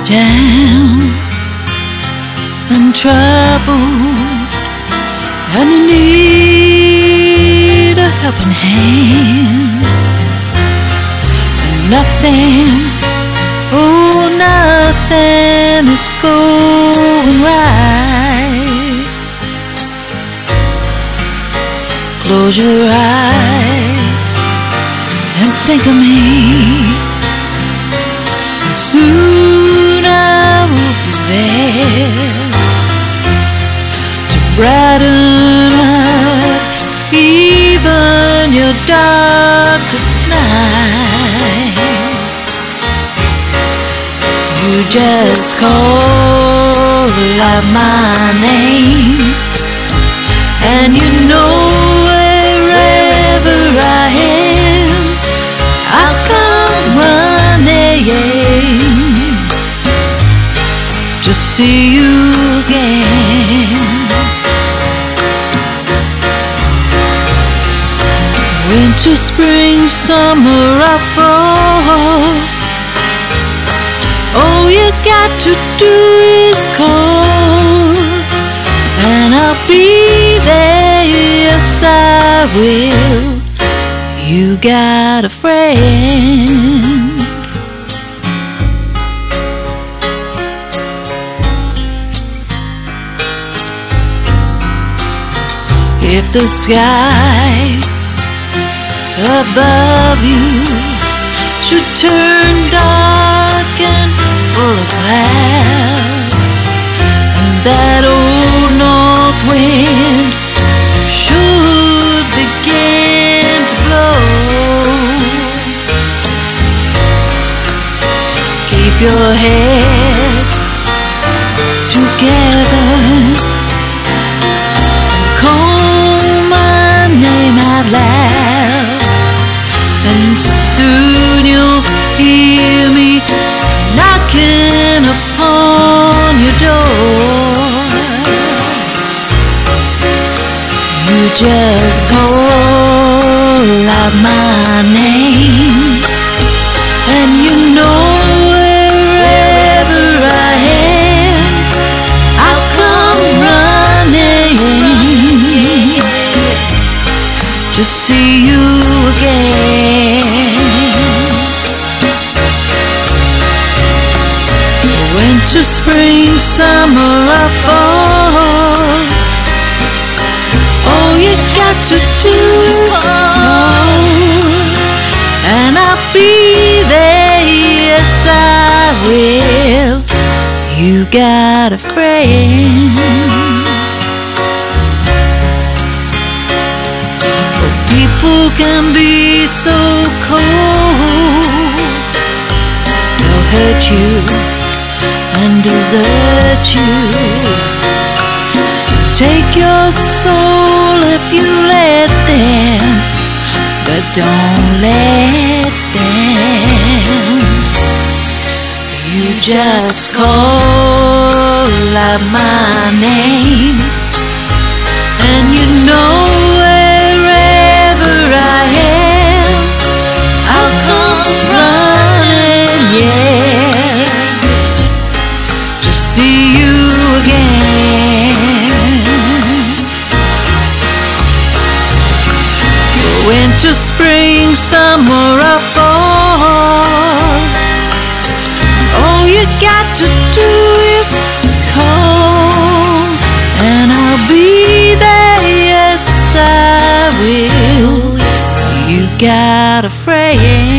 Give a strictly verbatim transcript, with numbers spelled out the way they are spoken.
down and troubled, and you need a helping hand, and nothing, oh nothing is going right. Close your eyes and think of me, and soon I will be there to brighten up even your darkest night. You just call out my name, and you know wherever I am, I'll come running to see you again. Winter, spring, summer, or fall, all you got to do is call, and I'll be there, yes I will. You got a friend. If the sky above you should turn dark and full of clouds, and that old north wind should begin to blow, keep your head together and call my name out loud, and soon you'll hear me knocking upon your door. You just call out my name, and you know wherever I am, I'll come running to see you again. Winter, spring, summer, or fall, all you got to do is call, and I'll be there, yes I will. You got a friend. Oh, people can be so cold, they'll hurt you and desert you, take your soul if you let them, but don't let them. You just call out my name, and you know wherever I am, I'll come running, yeah, to see you again. Winter, spring, summer, or fall, all you got to do is call, and I'll be there, yes I will. You got a friend.